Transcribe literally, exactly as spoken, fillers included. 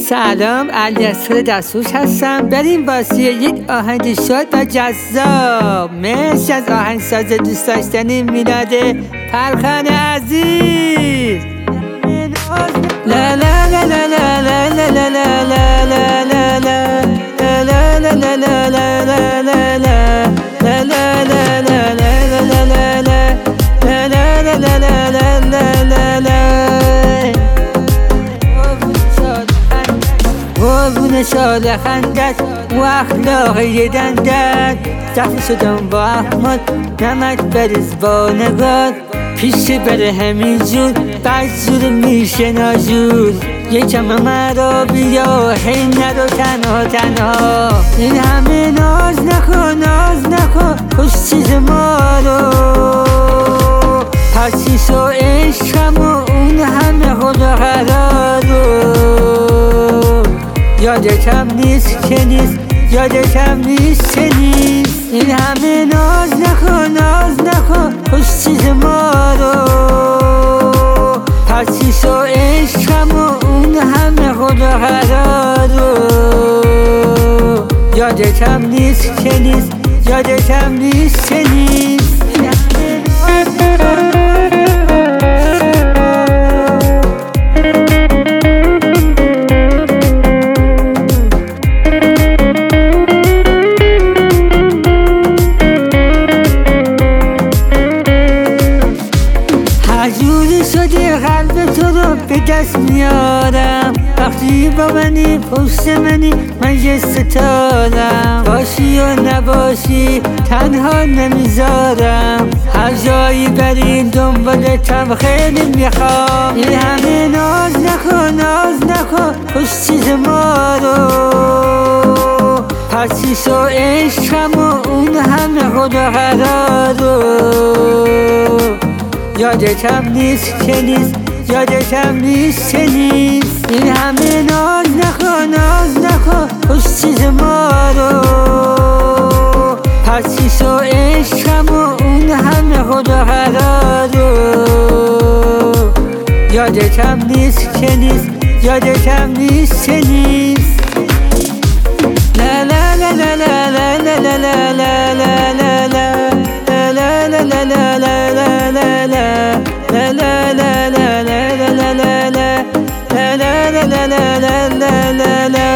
سلام، علیاصغر دستفروش هستم. بریم واسه یک آهنگ شاد و جذاب. مرسی از آهنگساز دوست داشتنی میلاد فرخان عزیز. لا لا لا لا لا لا لا لا لا لا لا لا لا لا لا لا لا قربون شاد خندت و اخلاق یه دندت، دفع شدم با احمد نمک بریز با نگات، پیش بره همین جور بعد جور میشه ناجور. یکم مرا بیا هی نرو تنها تنها، این همه ناز نکن ناز نکن خوش چیز ما رو، پرچیس و عشقم و اون همه خدا قرارو. یادتم نیست که نیست، یادتم نیست که نیست، این همه ناز نکن ناز نکن خوش چیز ما رو، پرچیس و عشقم و اون همه خدا قرارو. یادتم نیست که نیست، یادتم نیست که نیست، این همه ناز نکن. جوری شده قلب تو رو به دست میارم، وقتی با منی پشت منی من یه ستارم، باشی و نباشی تنها نمیذارم، هر جایی بری دنبالتم خیلی میخوام. این همه ناز نکن ناز نکن خوش چیز ما رو، پرچیس و عشقم و اون همه خدا قرارو. یادتم نیست که نیست، یادتم نیست که نیست، این همه ناز نکن ناز نکن خوش چیز ما رو، پرچیس و عشقم و اون همه خدا قرارو. یادتم نیست که نیست، یادتم نیست که نیست. لا لا لا لا لا لا لا لا لا لا لا لا لا لا لا لا لا لا